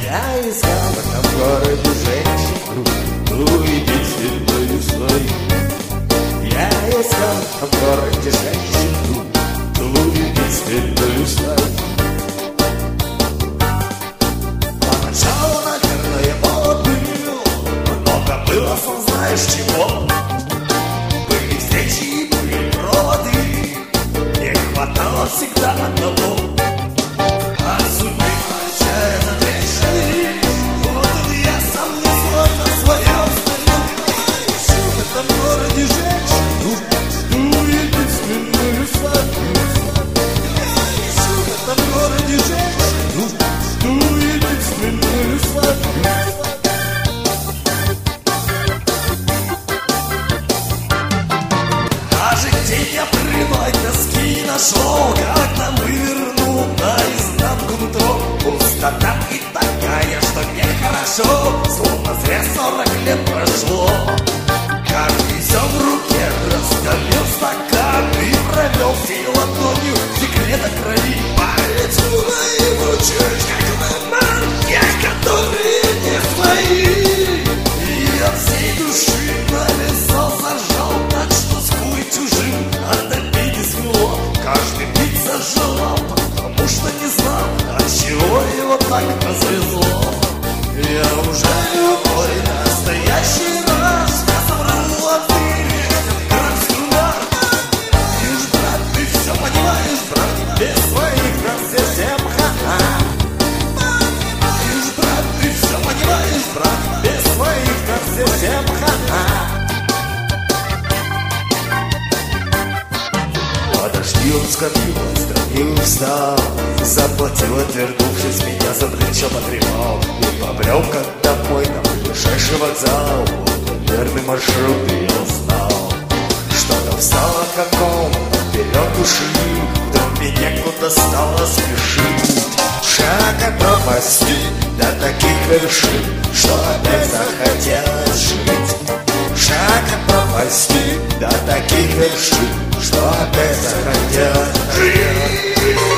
Я искал в этом городе женщину, увидительную свою. Я искал в этом городе женщину, увидительную свою. Поначалу, наверное, молод был, много было, сам знаешь чего. Были встречи и были проводы, не хватало всегда одного. А судьбы отчаянно трещины, вот и я сам не свой на своем стою. Ищу в этом городе женщину, единственную свою. Ищу в этом городе женщину, единственную свою. Даже день я прямой тоски нашел, когда вывернул наизнанку нутро. Пустота и такая, что нехорошо, словно зря 40 лет прошло. Как везем в руке, раздавил стакан и провел всей ладонью секрета крови. Поэтому его чуть как на манках, которые не свои. И от всей души на лицо зажал, так что скулы чужим от обиды свело. Каждый бит зажелал, потому что не знал, от чего его так развезло. Я уже любой настоящий раз, я собрал ответ, как струна. И уж, брат, ты все понимаешь, брат, без своих нас совсем ха-ха. И уж, брат, ты все понимаешь, брат, без своих нас совсем ха-ха. Подожди, он скопил, встал, заплатил, отвернувшись, меня за плечо потрепал и побрел как домой на ближайший вокзал. Верный маршрут и я узнал, что-то встало каком вперед души, вдруг мне некуда стало спешить. Шаг от пропасти до таких вершин, что опять захотелось жить. Шаг от пропасти до таких вершин, что опять захотелось жить.